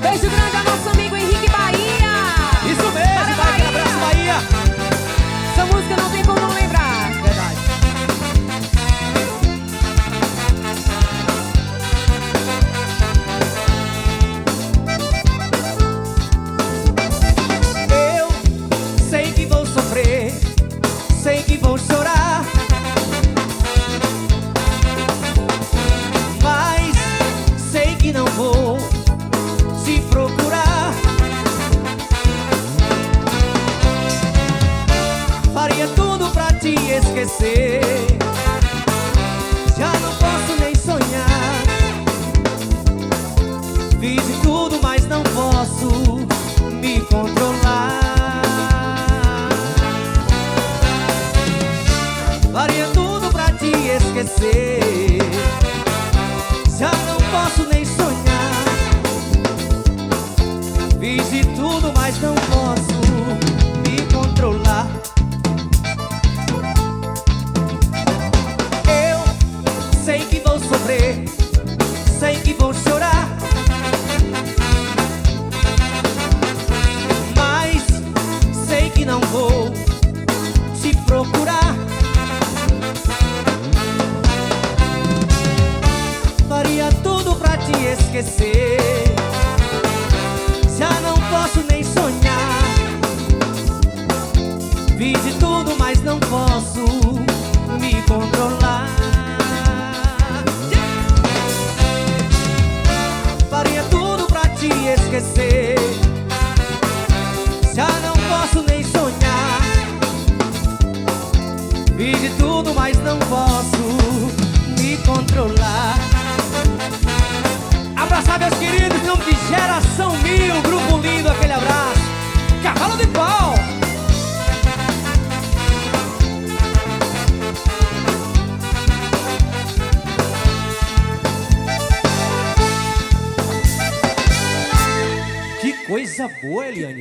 Beijo grande ao nosso amigo Henrique Bahia. Isso mesmo, vai aquele abraço, Bahia. Essa música não tem como não lembrar. Verdade. Eu sei que vou sofrer, sei que vou chorar, mas sei que não vou te procurar. Faria tudo pra te esquecer, já não posso nem sonhar. Fiz de tudo, mas não posso me controlar. Faria tudo pra te esquecer, já não posso nem sonhar. Fiz de tudo, mas não posso me controlar. Eu sei que vou sofrer, sei que vou chorar, mas sei que não vou te procurar. Faria tudo pra te esquecer, já não posso nem sonhar. Fiz de tudo, mas não posso me controlar. Faria tudo pra te esquecer, já não posso nem sonhar. Fiz de tudo, mas não posso me controlar. Abraçar meus queridos, em nome de Geração Mil, grupo lindo, aquele abraço. Cavalo de pau. Que coisa boa, Eliane.